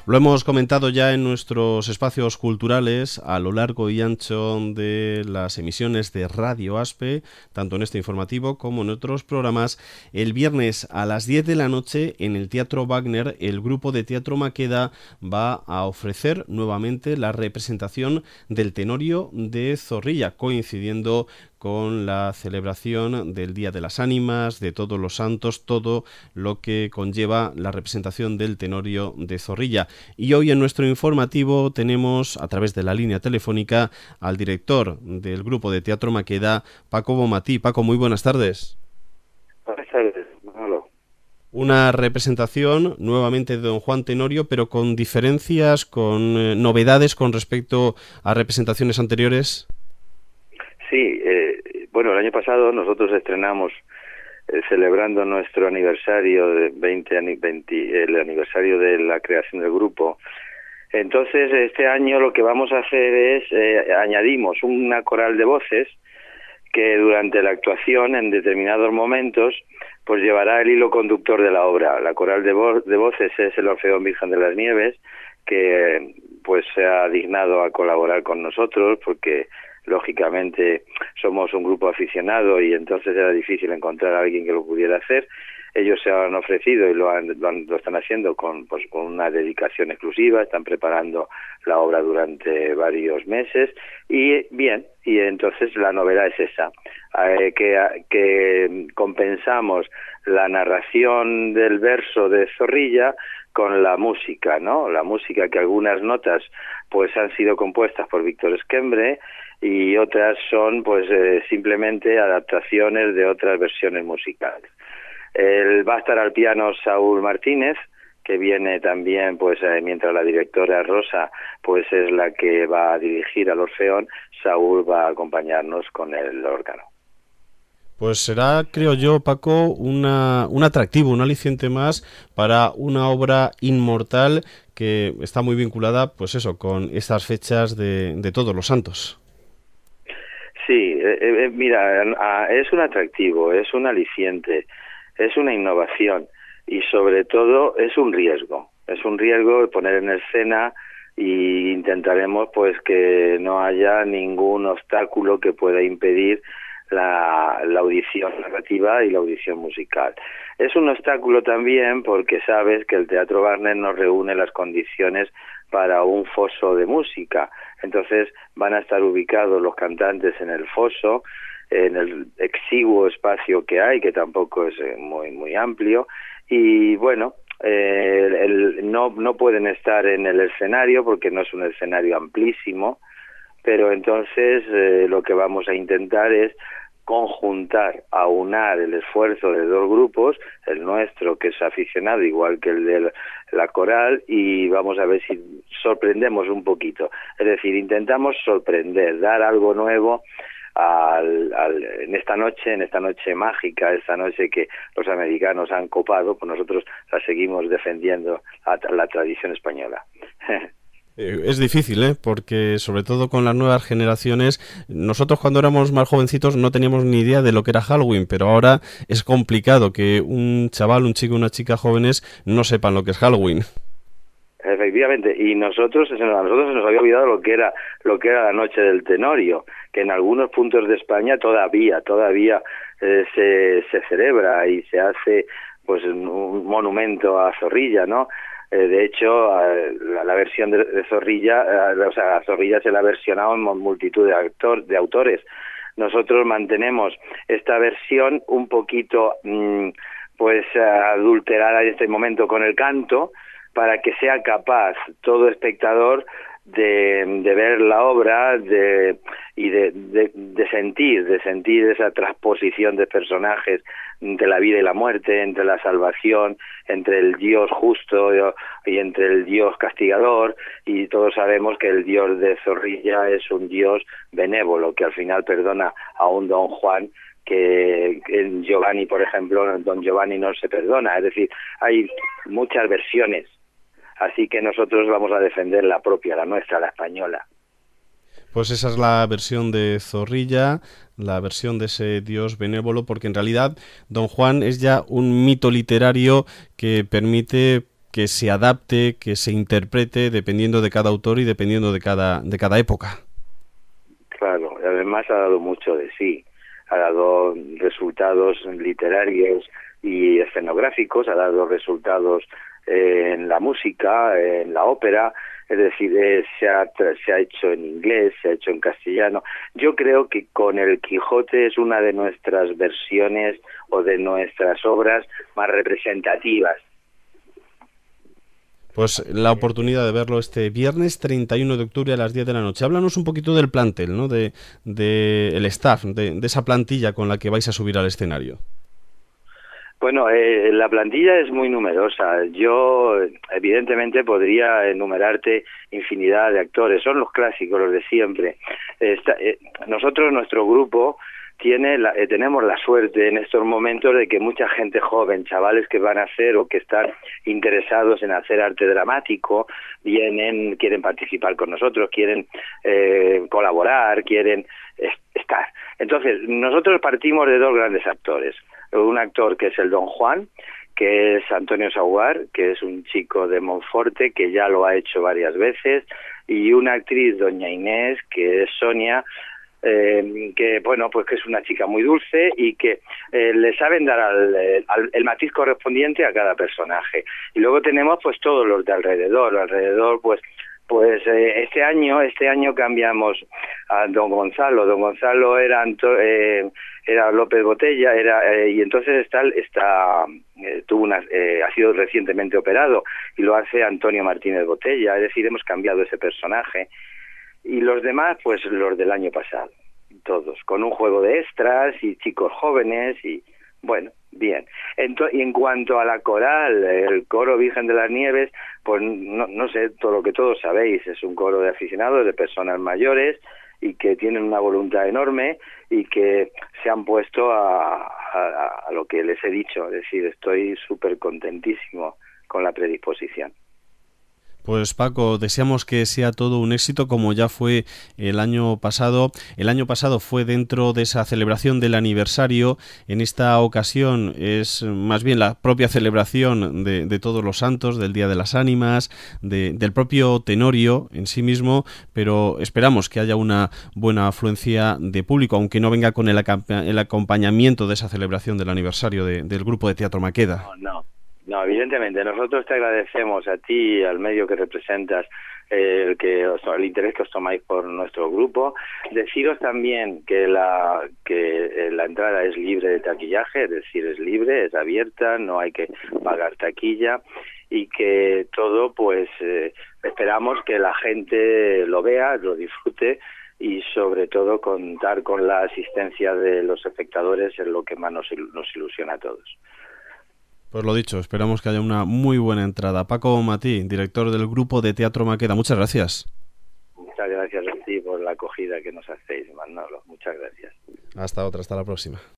Lo hemos comentado ya en nuestros espacios culturales a lo largo y ancho de las emisiones de Radio Aspe, tanto en este informativo como en otros programas. El viernes a las 10 de la noche en el Teatro Wagner, el grupo de Teatro Maqueda va a ofrecer nuevamente la representación del Tenorio de Zorrilla, coincidiendo con la celebración del Día de las Ánimas, de Todos los Santos, todo lo que conlleva la representación del Tenorio de Zorrilla. Y hoy en nuestro informativo tenemos, a través de la línea telefónica, al director del grupo de Teatro Maqueda, Paco Bonmatí. Paco, muy buenas tardes. Buenas tardes, Manolo. Una representación nuevamente de Don Juan Tenorio, pero con diferencias, con novedades con respecto a representaciones anteriores. Sí, bueno, el año pasado nosotros estrenamos, celebrando nuestro aniversario de el aniversario de la creación del grupo. Entonces, este año lo que vamos a hacer es, añadimos una coral de voces que durante la actuación, en determinados momentos, pues llevará el hilo conductor de la obra. La coral de voces es el Orfeón Virgen de las Nieves, que pues se ha dignado a colaborar con nosotros, porque lógicamente somos un grupo aficionado y entonces era difícil encontrar a alguien que lo pudiera hacer. Ellos se han ofrecido y lo están haciendo con una dedicación exclusiva, están preparando la obra durante varios meses y bien, y entonces la novedad es esa, que compensamos la narración del verso de Zorrilla con la música, ¿no? La música, que algunas notas pues han sido compuestas por Víctor Esquembre y otras son pues simplemente adaptaciones de otras versiones musicales. Va a estar al piano Saúl Martínez, que viene también, pues mientras la directora Rosa pues es la que va a dirigir al Orfeón, Saúl va a acompañarnos con el órgano. Pues será, creo yo, Paco, un atractivo, un aliciente más para una obra inmortal que está muy vinculada, pues eso, con estas fechas de Todos los Santos. Sí, mira, es un atractivo, es un aliciente, es una innovación y sobre todo es un riesgo de poner en escena, y intentaremos pues que no haya ningún obstáculo que pueda impedir la audición narrativa y la audición musical. Es un obstáculo también porque sabes que el Teatro Wagner nos reúne las condiciones para un foso de música. Entonces van a estar ubicados los cantantes en el foso, en el exiguo espacio que hay, que tampoco es muy amplio, y bueno, no pueden estar en el escenario porque no es un escenario amplísimo, pero entonces lo que vamos a intentar es conjuntar, aunar el esfuerzo de dos grupos, el nuestro, que es aficionado igual que el de la coral, y vamos a ver si sorprendemos un poquito. Es decir, intentamos sorprender, dar algo nuevo en esta noche mágica, esta noche que los americanos han copado, pues nosotros la seguimos defendiendo a la tradición española. Es difícil, porque sobre todo con las nuevas generaciones, nosotros cuando éramos más jovencitos no teníamos ni idea de lo que era Halloween, pero ahora es complicado que un chaval, un chico, una chica jóvenes no sepan lo que es Halloween. Efectivamente, y a nosotros se nos había olvidado lo que era la noche del Tenorio, que en algunos puntos de España todavía se celebra y se hace pues un monumento a Zorrilla, ¿no? De hecho, la versión de Zorrilla, a Zorrilla se la ha versionado en multitud de autores. Nosotros mantenemos esta versión un poquito pues adulterada en este momento con el canto, para que sea capaz todo espectador de ver la obra y de sentir esa transposición de personajes entre la vida y la muerte, entre la salvación, entre el Dios justo y entre el Dios castigador, y todos sabemos que el Dios de Zorrilla es un Dios benévolo, que al final perdona a un Don Juan que en Giovanni, por ejemplo, Don Giovanni no se perdona. Es decir, hay muchas versiones. Así que nosotros vamos a defender la propia, la nuestra, la española. Pues esa es la versión de Zorrilla, la versión de ese dios benévolo, porque en realidad Don Juan es ya un mito literario que permite que se adapte, que se interprete dependiendo de cada autor y dependiendo de cada época. Claro, además ha dado mucho de sí, ha dado resultados literarios y escenográficos, ha dado resultados en la música, en la ópera, es decir, se ha hecho en inglés, se ha hecho en castellano. Yo creo que con el Quijote es una de nuestras versiones o de nuestras obras más representativas. Pues la oportunidad de verlo este viernes 31 de octubre a las 10 de la noche. Háblanos un poquito del plantel, ¿no? De el staff, de esa plantilla con la que vais a subir al escenario. Bueno, la plantilla es muy numerosa. Yo, evidentemente, podría enumerarte infinidad de actores. Son los clásicos, los de siempre. Nosotros, nuestro grupo, tenemos la suerte en estos momentos de que mucha gente joven, chavales que van a hacer o que están interesados en hacer arte dramático, quieren participar con nosotros, quieren colaborar, quieren estar. Entonces, nosotros partimos de dos grandes actores. Un actor que es el Don Juan, que es Antonio Sauguar, que es un chico de Monforte, que ya lo ha hecho varias veces, y una actriz, doña Inés, que es Sonia, que bueno, pues que es una chica muy dulce y que le saben dar el matiz correspondiente a cada personaje. Y luego tenemos pues todos los de alrededor, pues este año cambiamos a Don Gonzalo. Don Gonzalo era López Botella, y entonces ha sido recientemente operado y lo hace Antonio Martínez Botella. Es decir, hemos cambiado ese personaje. Y los demás, pues los del año pasado, todos, con un juego de extras y chicos jóvenes y bueno, bien. Y en cuanto a la coral, el coro Virgen de las Nieves, pues no sé, todo lo que todos sabéis, es un coro de aficionados, de personas mayores y que tienen una voluntad enorme y que se han puesto a lo que les he dicho, es decir, estoy súper contentísimo con la predisposición. Pues Paco, deseamos que sea todo un éxito como ya fue el año pasado. El año pasado fue dentro de esa celebración del aniversario. En esta ocasión es más bien la propia celebración de todos los santos, del Día de las Ánimas, del propio Tenorio en sí mismo, pero esperamos que haya una buena afluencia de público, aunque no venga con el acompañamiento de esa celebración del aniversario del grupo de Teatro Maqueda. No, evidentemente, nosotros te agradecemos a ti y al medio que representas el interés que os tomáis por nuestro grupo. Deciros también que la entrada es libre de taquillaje, es decir, es libre, es abierta, no hay que pagar taquilla y que todo, pues, esperamos que la gente lo vea, lo disfrute y sobre todo contar con la asistencia de los espectadores es lo que más nos ilusiona a todos. Pues lo dicho, esperamos que haya una muy buena entrada. Paco Matí, director del grupo de Teatro Maqueda, muchas gracias. Muchas gracias a ti por la acogida que nos hacéis, Manolo. Muchas gracias. Hasta la próxima.